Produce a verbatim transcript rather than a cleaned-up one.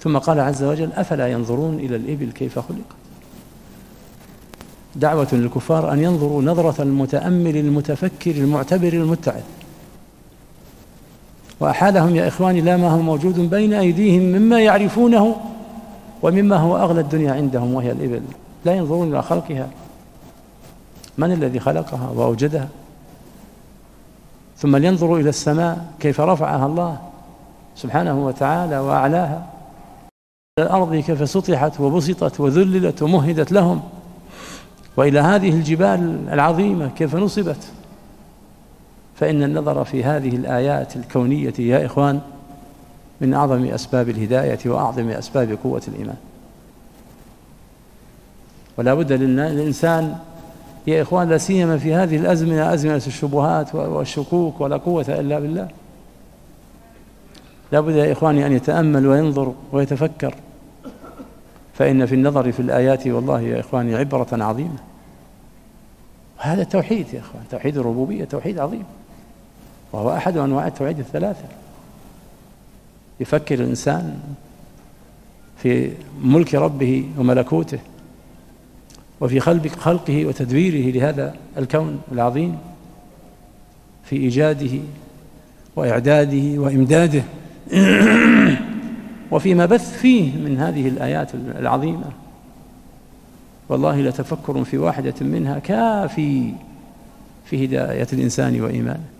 ثم قال عز وجل أفلا ينظرون إلى الإبل كيف خلقت. دعوة للكفار أن ينظروا نظرة المتأمل المتفكر المعتبر المتعظ، وأحالهم يا إخواني لا ما هو موجود بين أيديهم مما يعرفونه ومما هو أغلى الدنيا عندهم، وهي الإبل. لا ينظرون إلى خلقها، من الذي خلقها وأوجدها؟ ثم لينظروا إلى السماء كيف رفعها الله سبحانه وتعالى وأعلاها، إلى الأرض كيف سطحت وبسطت وذللت ومهدت لهم، وإلى هذه الجبال العظيمة كيف نصبت. فإن النظر في هذه الآيات الكونية يا إخوان من أعظم أسباب الهداية وأعظم أسباب قوة الإيمان. ولا بد للإنسان يا إخوان لا سيما في هذه الأزمنة، أزمنة الشبهات والشكوك ولا قوة إلا بالله، لا بد يا إخواني أن يتأمل وينظر ويتفكر، فإن في النظر في الآيات والله يا إخواني عبرة عظيمة. وهذا التوحيد يا إخوان، توحيد الربوبية توحيد عظيم، وهو أحد أنواع التوحيد الثلاثة. يفكر الإنسان في ملك ربه وملكوته، وفي خلق خلقه وتدبيره لهذا الكون العظيم، في إيجاده وإعداده وإمداده وفيما بث فيه من هذه الآيات العظيمة. والله لتفكر في واحدة منها كافي في هداية الإنسان وإيمانه.